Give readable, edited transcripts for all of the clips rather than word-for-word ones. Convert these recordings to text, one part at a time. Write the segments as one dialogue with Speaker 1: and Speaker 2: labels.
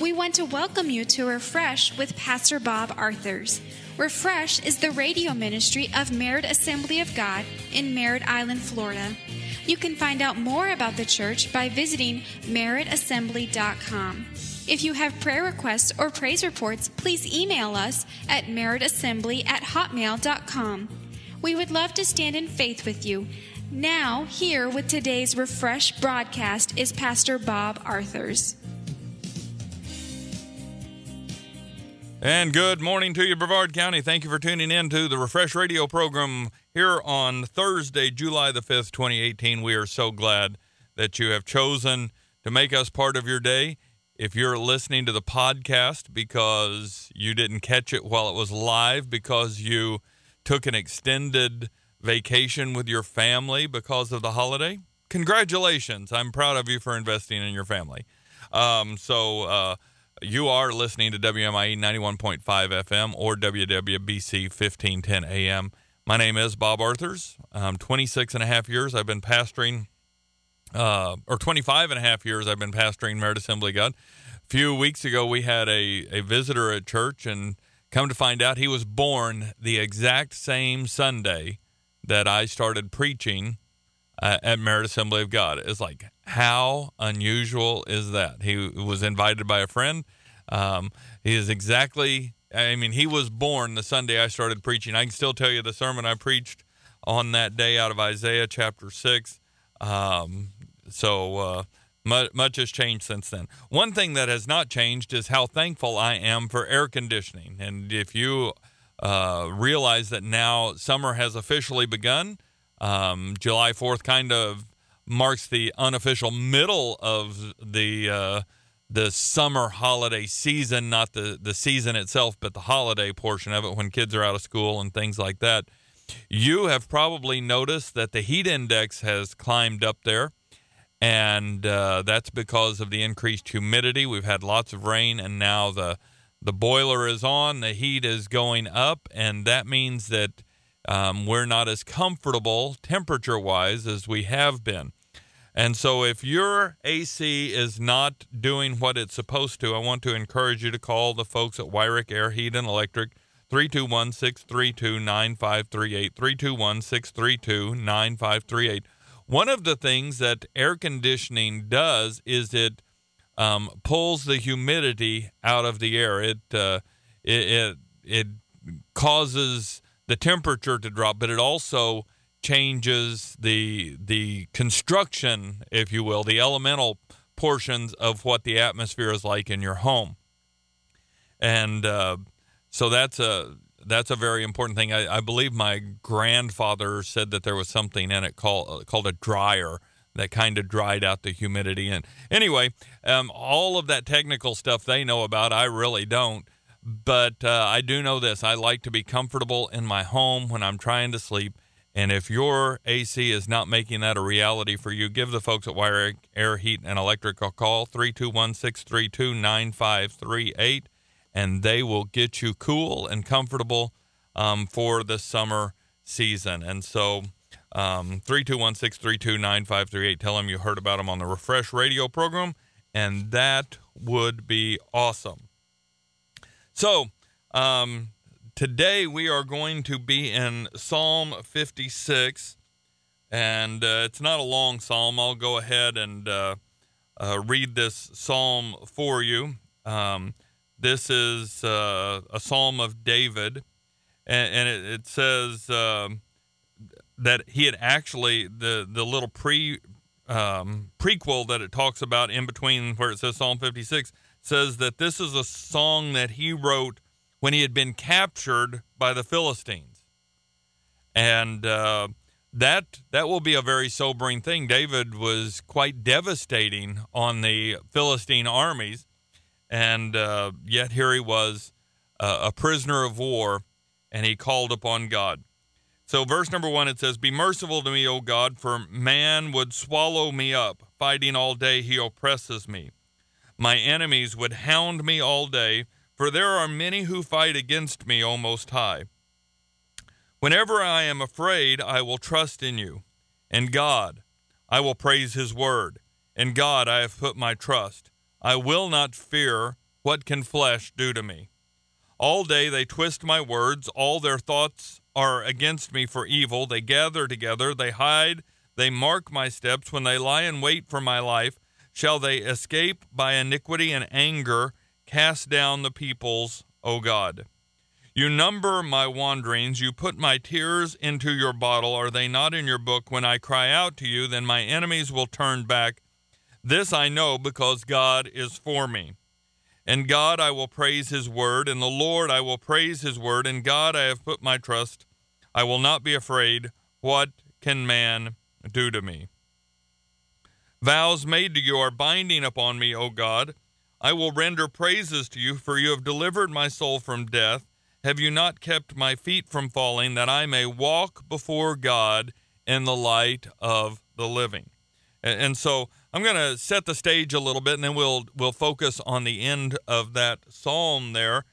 Speaker 1: We want to welcome you to Refresh with Pastor Bob Arthurs. Refresh is the radio ministry of Merritt Assembly of God in Merritt Island, Florida. You can find out more about the church by visiting merrittassembly.com. If you have prayer requests or praise reports, please email us at merrittassembly@hotmail.com. We would love to stand in faith with you. Now, here with today's Refresh broadcast is Pastor Bob Arthurs.
Speaker 2: And good morning to you, Brevard County. Thank you for tuning in to the Refresh Radio program here on Thursday, July the 5th, 2018. We are so glad that you have chosen to make us part of your day. If you're listening to the podcast because you didn't catch it while it was live, because you took an extended vacation with your family because of the holiday, congratulations. I'm proud of you for investing in your family. You are listening to WMIE 91.5 FM or WWBC 1510 AM. My name is Bob Arthurs. 26 and a half years I've been pastoring, or 25 and a half years I've been pastoring Merritt Assembly of God. A few weeks ago we had a visitor at church, and come to find out he was born the exact same Sunday that I started preaching at Merritt Assembly of God. It's like, how unusual is that? He was invited by a friend. He was born the Sunday I started preaching. I can still tell you the sermon I preached on that day out of Isaiah chapter 6. Much has changed since then. One thing that has not changed is how thankful I am for air conditioning. And if you realize that now summer has officially begun, July 4th kind of marks the unofficial middle of the summer holiday season, not the season itself, but the holiday portion of it when kids are out of school and things like that. You have probably noticed that the heat index has climbed up there, and that's because of the increased humidity. We've had lots of rain, and now the boiler is on, the heat is going up, and that means that we're not as comfortable temperature-wise as we have been. And so if your AC is not doing what it's supposed to, I want to encourage you to call the folks at Wyrick Air, Heat, and Electric, 321-632-9538, 321-632-9538. One of the things that air conditioning does is it pulls the humidity out of the air. It causes the temperature to drop, but it also changes the construction, if you will, the elemental portions of what the atmosphere is like in your home. And so that's a very important thing. I believe my grandfather said that there was something in it called a dryer that kind of dried out the humidity. And anyway, all of that technical stuff they know about, I really don't. But I do know this. I like to be comfortable in my home when I'm trying to sleep. And if your AC is not making that a reality for you, give the folks at Wyrick Air, Heat, and Electric a call, 321-632-9538, and they will get you cool and comfortable for the summer season. And so 321-632-9538, tell them you heard about them on the Refresh Radio program, and that would be awesome. So, today we are going to be in Psalm 56, and it's not a long psalm. I'll go ahead and read this psalm for you. This is a psalm of David, and it says that he had actually, the little prequel that it talks about in between where it says Psalm 56, says that this is a song that he wrote when he had been captured by the Philistines. And that will be a very sobering thing. David was quite devastating on the Philistine armies, and yet here he was, a prisoner of war, and he called upon God. So verse number 1, it says, "Be merciful to me, O God, for man would swallow me up. Fighting all day, he oppresses me. My enemies would hound me all day, for there are many who fight against me, O Most High. Whenever I am afraid, I will trust in you. And God, I will praise his word. In God I have put my trust. I will not fear, what can flesh do to me? All day they twist my words. All their thoughts are against me for evil. They gather together. They hide. They mark my steps. When they lie in wait for my life, shall they escape by iniquity and anger? Cast down the peoples, O God. You number my wanderings. You put my tears into your bottle. Are they not in your book? When I cry out to you, then my enemies will turn back. This I know, because God is for me. In God I will praise his word. In the Lord I will praise his word. In God I have put my trust. I will not be afraid. What can man do to me? Vows made to you are binding upon me, O God. I will render praises to you, for you have delivered my soul from death. Have you not kept my feet from falling, that I may walk before God in the light of the living? And so I'm going to set the stage a little bit, and then we'll focus on the end of that psalm there.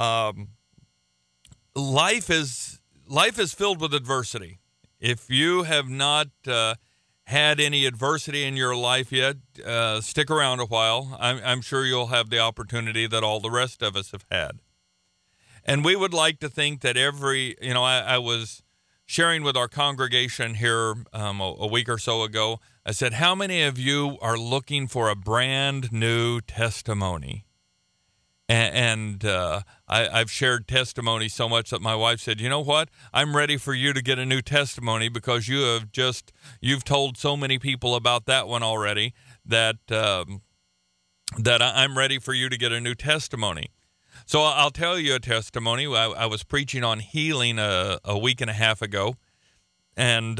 Speaker 2: Life is filled with adversity. If you have not had any adversity in your life yet, stick around a while. I'm sure you'll have the opportunity that all the rest of us have had. And we would like to think that I was sharing with our congregation here a week or so ago. I said, how many of you are looking for a brand new testimony? And I've shared testimony so much that my wife said, you know what? I'm ready for you to get a new testimony, because you've told so many people about that one already that I'm ready for you to get a new testimony. So I'll tell you a testimony. I was preaching on healing a week and a half ago, and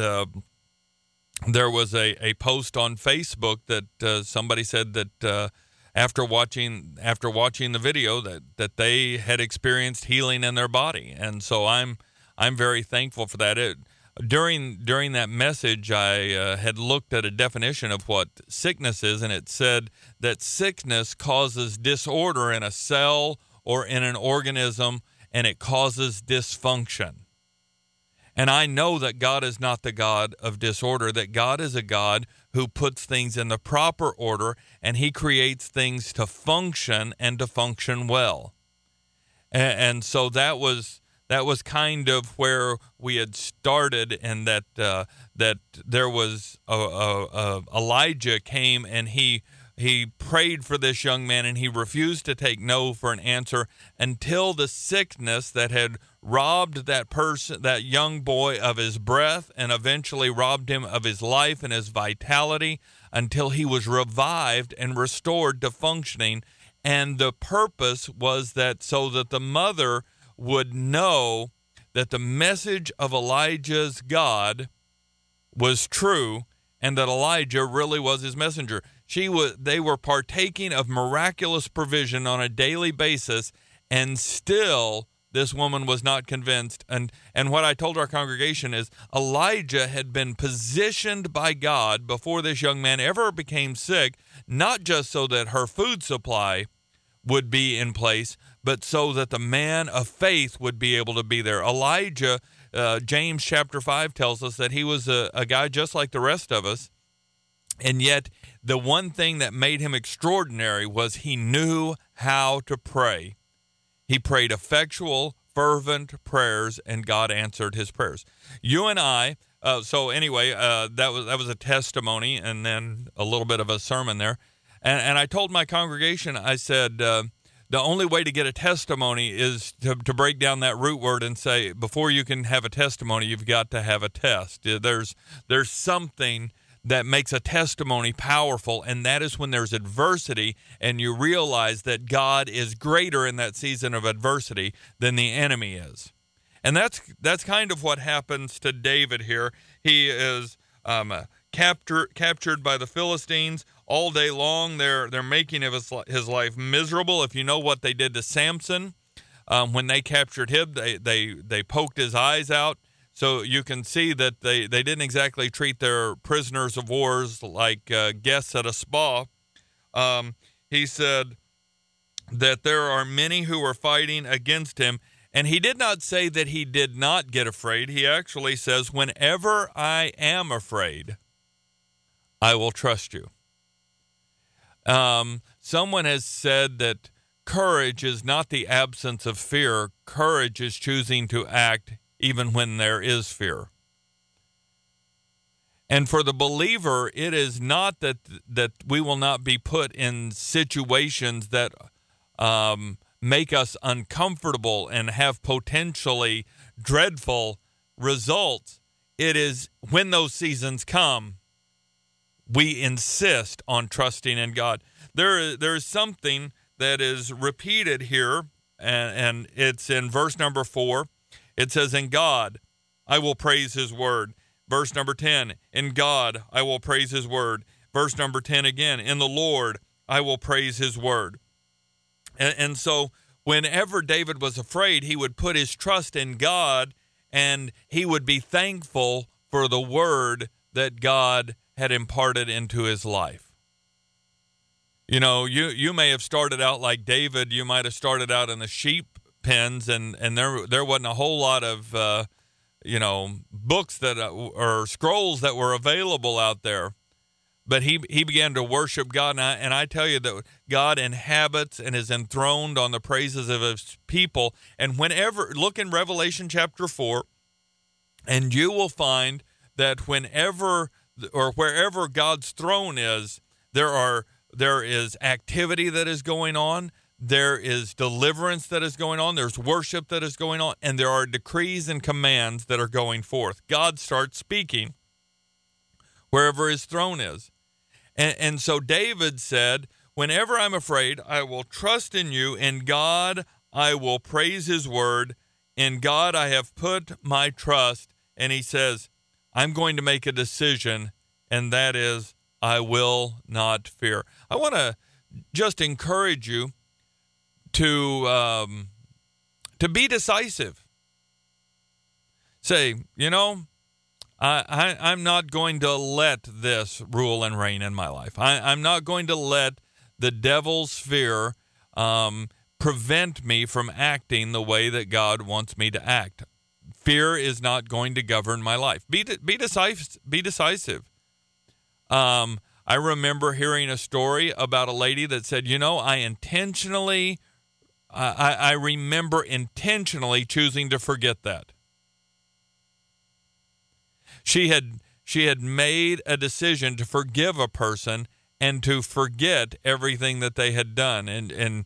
Speaker 2: there was a post on Facebook that somebody said that after watching the video that they had experienced healing in their body, and so I'm very thankful for that. During that message, I had looked at a definition of what sickness is, and it said that sickness causes disorder in a cell or in an organism, and it causes dysfunction. And I know that God is not the God of disorder, that God is a God who puts things in the proper order, and he creates things to function and to function well. And so that was kind of where we had started, and that there was Elijah came, and he prayed for this young man, and he refused to take no for an answer until the sickness that had robbed that young boy of his breath, and eventually robbed him of his life and his vitality, until he was revived and restored to functioning. And the purpose was that so that the mother would know that the message of Elijah's God was true, and that Elijah really was his messenger. They were partaking of miraculous provision on a daily basis, and still this woman was not convinced. And what I told our congregation is Elijah had been positioned by God before this young man ever became sick, not just so that her food supply would be in place, but so that the man of faith would be able to be there. Elijah, James chapter 5 tells us that he was a guy just like the rest of us, and yet the one thing that made him extraordinary was he knew how to pray. He prayed effectual, fervent prayers, and God answered his prayers. You and I, that was a testimony, and then a little bit of a sermon there. And I told my congregation, I said, the only way to get a testimony is to break down that root word and say, before you can have a testimony, you've got to have a test. There's something that makes a testimony powerful, and that is when there's adversity and you realize that God is greater in that season of adversity than the enemy is. And that's kind of what happens to David here. He is captured by the Philistines all day long. They're making his life miserable. If you know what they did to Samson, when they captured him, they poked his eyes out. So you can see that they didn't exactly treat their prisoners of wars like guests at a spa. He said that there are many who are fighting against him, and he did not say that he did not get afraid. He actually says, whenever I am afraid, I will trust you. Someone has said that courage is not the absence of fear. Courage is choosing to act even when there is fear. And for the believer, it is not that we will not be put in situations that make us uncomfortable and have potentially dreadful results. It is when those seasons come, we insist on trusting in God. There is something that is repeated here, and it's in verse number 4. It says, "In God I will praise his word." Verse number 10, "In God I will praise his word." Verse number 10 again, "In the Lord I will praise his word." And so whenever David was afraid, he would put his trust in God, and he would be thankful for the word that God had imparted into his life. You know, you may have started out like David. You might have started out in the sheep pens, and there wasn't a whole lot of books that or scrolls that were available out there. But he began to worship God, and I tell you that God inhabits and is enthroned on the praises of his people. And whenever, look in Revelation chapter 4, and you will find that whenever or wherever God's throne is, there is activity that is going on. There is deliverance that is going on. There's worship that is going on. And there are decrees and commands that are going forth. God starts speaking wherever his throne is. And so David said, "Whenever I'm afraid, I will trust in you. In God, I will praise his word. In God, I have put my trust." And he says, "I'm going to make a decision, and that is, I will not fear." I want to just encourage you to be decisive. Say, I'm not going to let this rule and reign in my life. I'm not going to let the devil's fear prevent me from acting the way that God wants me to act. Fear is not going to govern my life. Be decisive. I remember hearing a story about a lady that said, I remember intentionally choosing to forget that. She had made a decision to forgive a person and to forget everything that they had done. And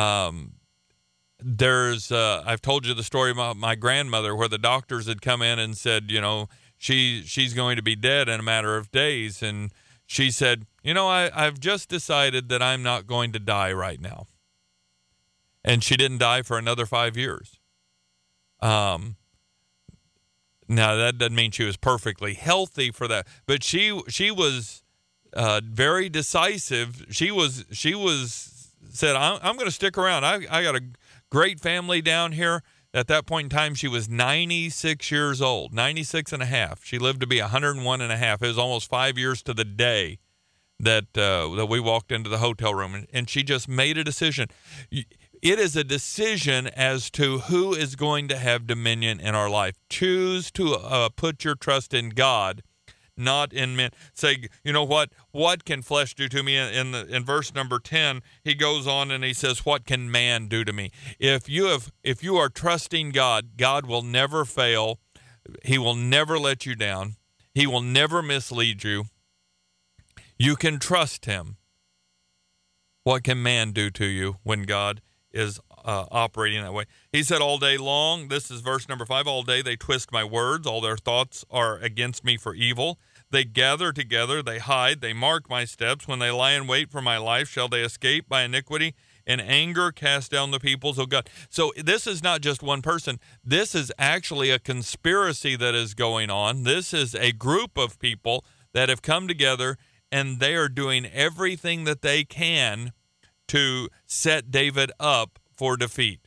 Speaker 2: there's I've told you the story about my grandmother, where the doctors had come in and said, she's going to be dead in a matter of days. And she said, I've just decided that I'm not going to die right now. And she didn't die for another 5 years. Now, that doesn't mean she was perfectly healthy for that, but she was very decisive. She said, I'm going to stick around. I got a great family down here. At that point in time, she was 96 years old, 96 and a half. She lived to be 101 and a half. It was almost 5 years to the day that we walked into the hotel room, and she just made a decision. It is a decision as to who is going to have dominion in our life. Choose to put your trust in God, not in men. Say, what can flesh do to me? In verse number 10, he goes on and he says, what can man do to me? If you are trusting God, God will never fail. He will never let you down. He will never mislead you. You can trust him. What can man do to you when God is operating that way? He said, all day long, this is verse number 5, all day they twist my words, all their thoughts are against me for evil. They gather together, they hide, they mark my steps. When they lie in wait for my life, shall they escape by iniquity? In anger cast down the peoples, O God. So this is not just one person. This is actually a conspiracy that is going on. This is a group of people that have come together, and they are doing everything that they can to set David up for defeat.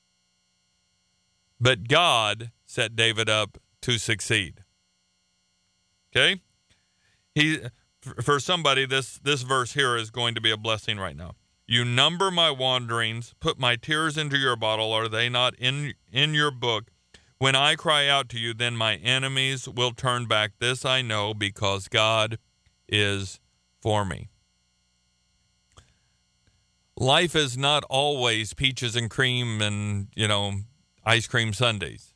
Speaker 2: But God set David up to succeed. Okay? For somebody, this verse here is going to be a blessing right now. You number my wanderings, put my tears into your bottle. Are they not in your book? When I cry out to you, then my enemies will turn back. This I know, because God is for me. Life is not always peaches and cream and, ice cream sundaes.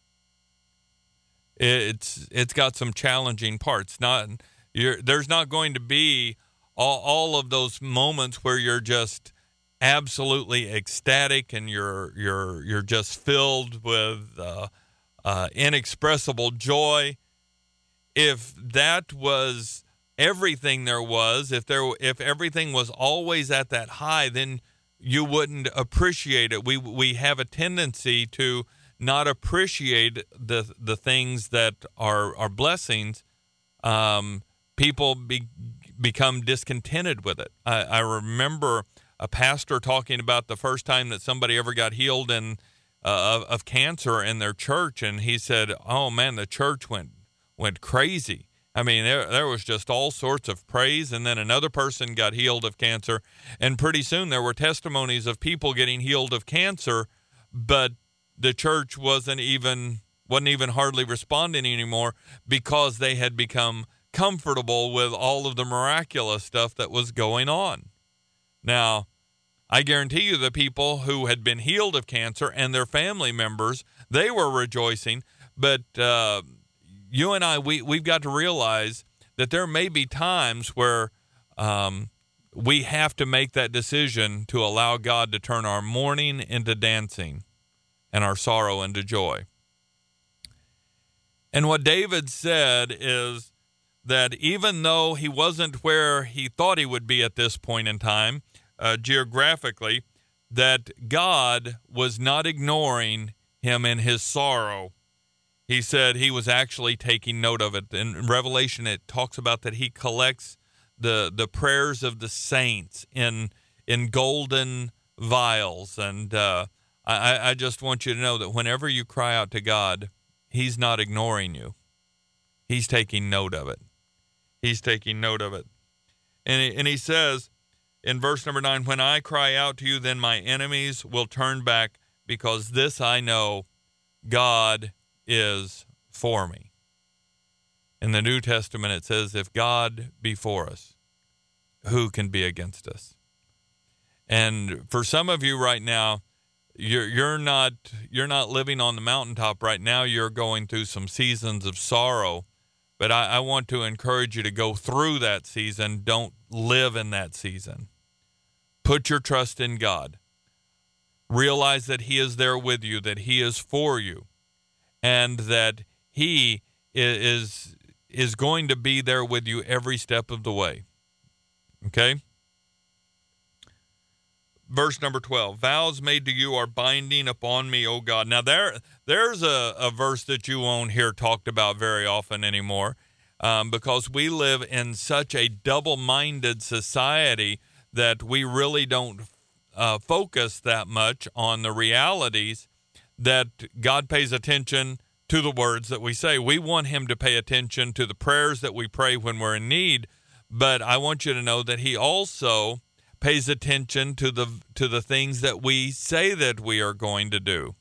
Speaker 2: It's got some challenging parts. There's not going to be all of those moments where you're just absolutely ecstatic and you're just filled with inexpressible joy. If that was everything there was, if everything was always at that high, then you wouldn't appreciate it. We have a tendency to not appreciate the things that are blessings. People become discontented with it. I remember a pastor talking about the first time that somebody ever got healed of cancer in their church, and he said, "Oh man, the church went crazy." I mean, there was just all sorts of praise, and then another person got healed of cancer, and pretty soon there were testimonies of people getting healed of cancer, but the church wasn't even hardly responding anymore because they had become comfortable with all of the miraculous stuff that was going on. Now, I guarantee you the people who had been healed of cancer and their family members, they were rejoicing, but you and I, we've got to realize that there may be times where we have to make that decision to allow God to turn our mourning into dancing and our sorrow into joy. And what David said is that even though he wasn't where he thought he would be at this point in time, geographically, that God was not ignoring him in his sorrow. He said he was actually taking note of it. In Revelation, it talks about that he collects the prayers of the saints in golden vials. And I just want you to know that whenever you cry out to God, he's not ignoring you. He's taking note of it. He's taking note of it. And he says in verse number 9, "When I cry out to you, then my enemies will turn back, because this I know, God is for me." In the New Testament, it says, if God be for us, who can be against us? And for some of you right now, you're not living on the mountaintop right now. You're going through some seasons of sorrow, but I want to encourage you to go through that season. Don't live in that season. Put your trust in God. Realize that he is there with you, that he is for you, and that he is going to be there with you every step of the way. Okay? Verse number 12, "Vows made to you are binding upon me, O God." Now there's a verse that you won't hear talked about very often anymore, because we live in such a double-minded society that we really don't focus that much on the realities that God pays attention to the words that we say. We want him to pay attention to the prayers that we pray when we're in need, but I want you to know that he also pays attention to the things that we say that we are going to do.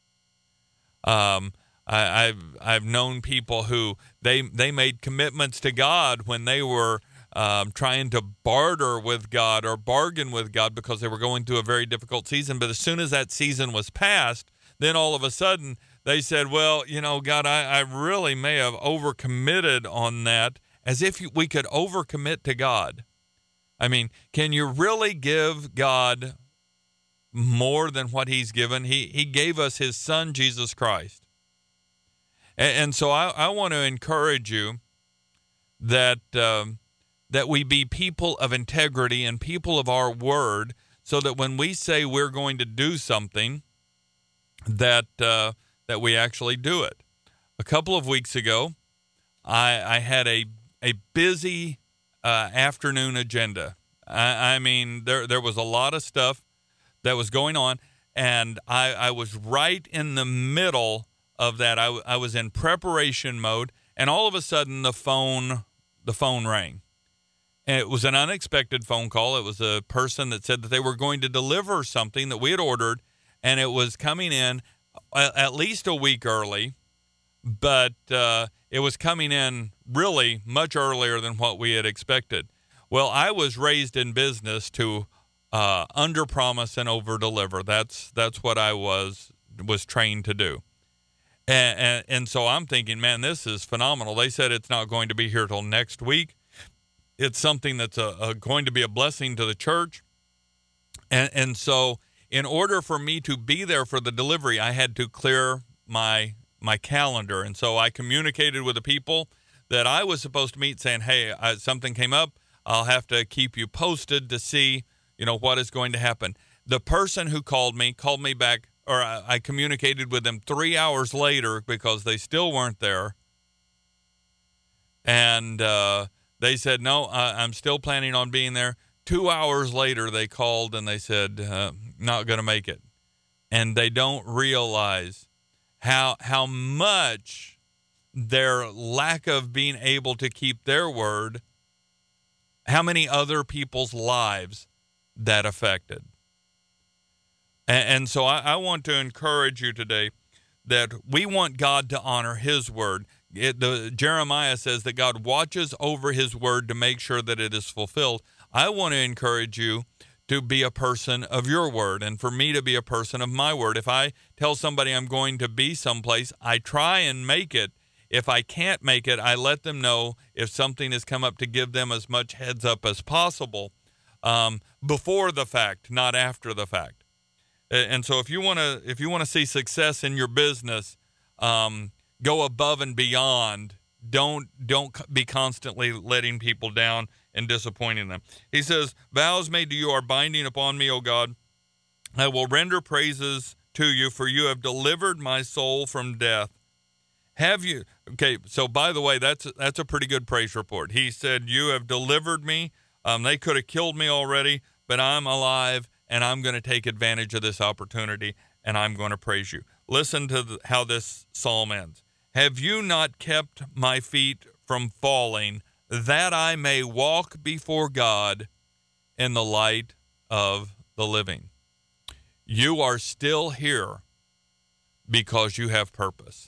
Speaker 2: I've known people who they made commitments to God when they were trying to barter with God or bargain with God because they were going through a very difficult season. But as soon as that season was past, then all of a sudden they said, "Well, God, I really may have overcommitted on that," as if we could overcommit to God. I mean, can you really give God more than what he's given? He gave us his son, Jesus Christ. And so I want to encourage you that we be people of integrity and people of our word, so that when we say we're going to do something, that we actually do it. A couple of weeks ago, I had a busy afternoon agenda. I mean, there was a lot of stuff that was going on, and I was right in the middle of that. I was in preparation mode, and all of a sudden the phone rang. And it was an unexpected phone call. It was a person that said that they were going to deliver something that we had ordered, and it was coming in at least a week early, but it was coming in really much earlier than what we had expected. Well, I was raised in business to under promise and over deliver. That's what I was trained to do. And so I'm thinking, man, this is phenomenal. They said it's not going to be here till next week. It's something that's going to be a blessing to the church. And so in order for me to be there for the delivery, I had to clear my calendar. And so I communicated with the people that I was supposed to meet, saying, hey, something came up. I'll have to keep you posted to see, what is going to happen. The person who called me back, or I communicated with them 3 hours later because they still weren't there. And they said, no, I'm still planning on being there. 2 hours later, they called and they said, not going to make it. And they don't realize how much their lack of being able to keep their word, how many other people's lives that affected. And so I want to encourage you today that we want God to honor his word. Jeremiah says that God watches over his word to make sure that it is fulfilled. I want to encourage you to be a person of your word, and for me to be a person of my word. If I tell somebody I'm going to be someplace, I try and make it. If I can't make it, I let them know if something has come up to give them as much heads up as possible before the fact, not after the fact. And so if you want to see success in your business, go above and beyond. Don't be constantly letting people down and disappointing them. He says, vows made to you are binding upon me, O God. I will render praises to you, for you have delivered my soul from death. Have you? Okay, so by the way, that's a pretty good praise report. He said, you have delivered me. They could have killed me already, but I'm alive, and I'm going to take advantage of this opportunity, and I'm going to praise you. Listen to how this psalm ends. Have you not kept my feet from falling, that I may walk before God in the light of the living? You are still here because you have purpose.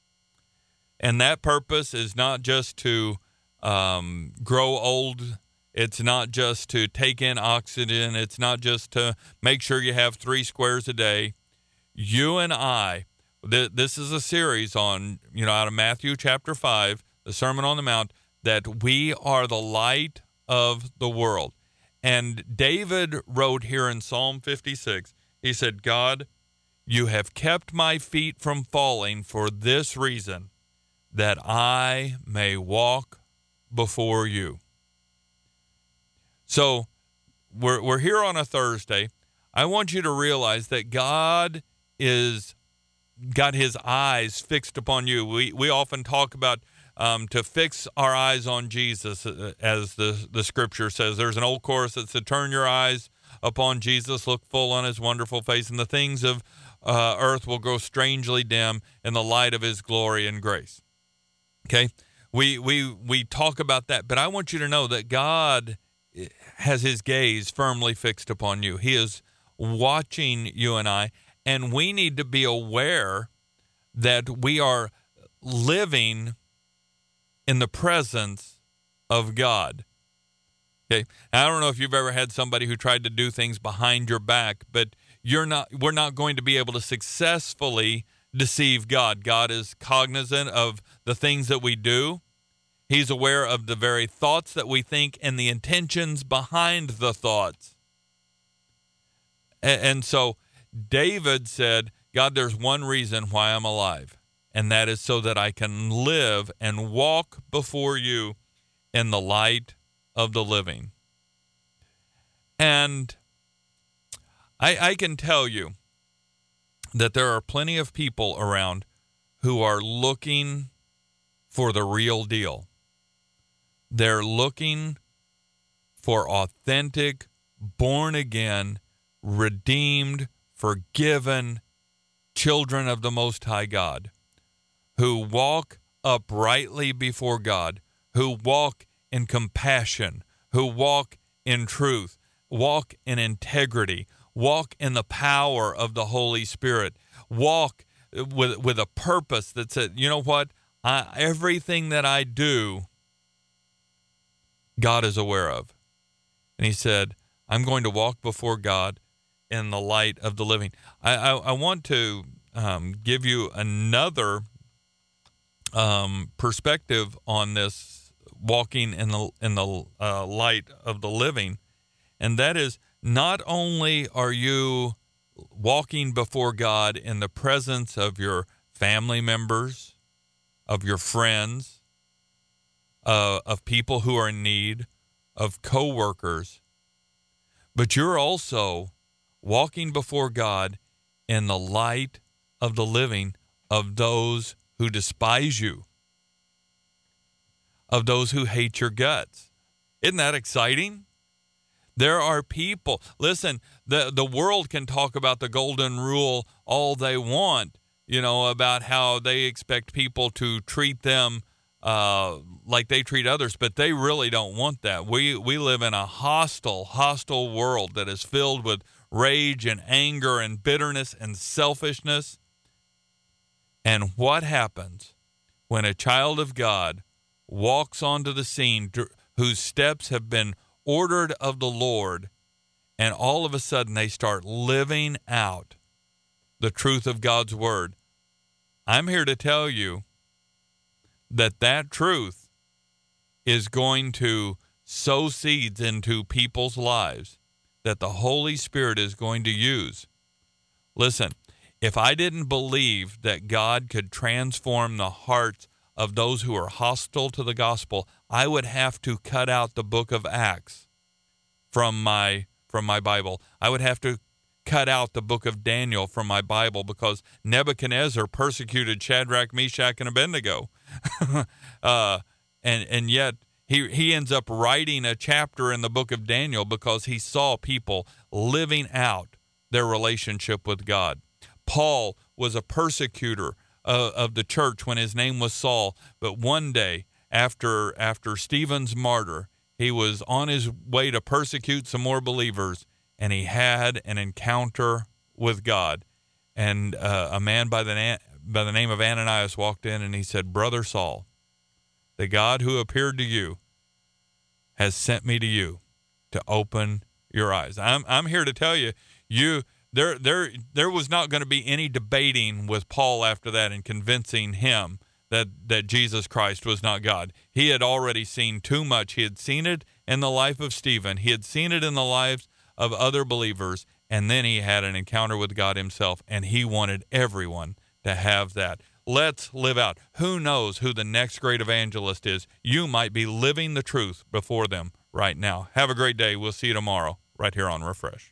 Speaker 2: And that purpose is not just to grow old. It's not just to take in oxygen. It's not just to make sure you have 3 squares a day. You and I, this is a series on, out of Matthew chapter 5, the Sermon on the Mount, that we are the light of the world. And David wrote here in Psalm 56, he said, God, you have kept my feet from falling for this reason, that I may walk before you. So we're here on a Thursday. I want you to realize that God is got his eyes fixed upon you. We often talk about to fix our eyes on Jesus, as the scripture says. There's an old chorus that said, turn your eyes upon Jesus, look full on his wonderful face, and the things of earth will grow strangely dim in the light of his glory and grace. Okay, we talk about that, but I want you to know that God has his gaze firmly fixed upon you. He is watching you and I, and we need to be aware that we are living in the presence of God. Okay, I don't know if you've ever had somebody who tried to do things behind your back, but we're not going to be able to successfully deceive God. God is cognizant of the things that we do. He's aware of the very thoughts that we think and the intentions behind the thoughts. And so David said, God, there's one reason why I'm alive, and that is so that I can live and walk before you in the light of the living. And I can tell you that there are plenty of people around who are looking for the real deal. They're looking for authentic, born-again, redeemed, forgiven children of the Most High God, who walk uprightly before God, who walk in compassion, who walk in truth, walk in integrity, walk in the power of the Holy Spirit, walk with a purpose that said, you know what, everything that I do, God is aware of. And he said, I'm going to walk before God in the light of the living. I want to give you another perspective on this walking in the light of the living, and that is, not only are you walking before God in the presence of your family members, of your friends, of people who are in need, of co-workers, but you're also walking before God in the light of the living of those who despise you, of those who hate your guts. Isn't that exciting? There are people, listen, the world can talk about the golden rule all they want, about how they expect people to treat them like they treat others, but they really don't want that. We live in a hostile world that is filled with rage and anger and bitterness and selfishness. And what happens when a child of God walks onto the scene whose steps have been ordered of the Lord, and all of a sudden they start living out the truth of God's word? I'm here to tell you that truth is going to sow seeds into people's lives that the Holy Spirit is going to use. Listen, if I didn't believe that God could transform the hearts of those who are hostile to the gospel, I would have to cut out the book of Acts from my Bible. I would have to cut out the book of Daniel from my Bible, because Nebuchadnezzar persecuted Shadrach, Meshach, and Abednego. And yet he ends up writing a chapter in the book of Daniel because he saw people living out their relationship with God. Paul was a persecutor of the church when his name was Saul, but one day after Stephen's martyr, he was on his way to persecute some more believers, and he had an encounter with God. And a man by the name of Ananias walked in, and he said, "Brother Saul, the God who appeared to you has sent me to you to open your eyes." I'm here to tell you, there was not going to be any debating with Paul after that and convincing him that Jesus Christ was not God. He had already seen too much. He had seen it in the life of Stephen. He had seen it in the lives of other believers, and then he had an encounter with God himself, and he wanted everyone to have that. Let's live out. Who knows who the next great evangelist is? You might be living the truth before them right now. Have a great day. We'll see you tomorrow right here on Refresh.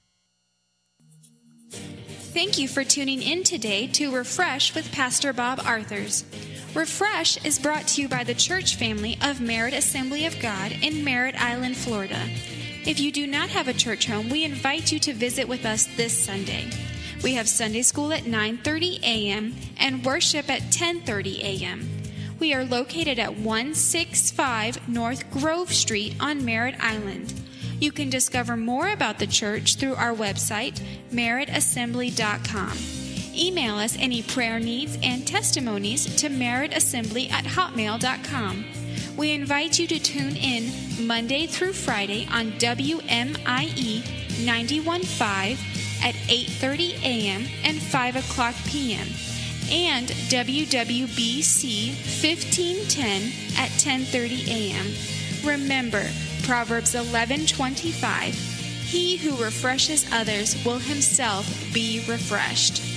Speaker 1: Thank you for tuning in today to Refresh with Pastor Bob Arthurs. Refresh is brought to you by the church family of Merritt Assembly of God in Merritt Island, Florida. If you do not have a church home, we invite you to visit with us this Sunday. We have Sunday school at 9:30 a.m. and worship at 10:30 a.m. We are located at 165 North Grove Street on Merritt Island. You can discover more about the church through our website, merrittassembly.com. Email us any prayer needs and testimonies to merrittassembly@hotmail.com. We invite you to tune in Monday through Friday on WMIE 91.5 at 8:30 a.m. and 5 o'clock p.m. and WWBC 1510 at 10:30 a.m. Remember, Proverbs 11:25, he who refreshes others will himself be refreshed.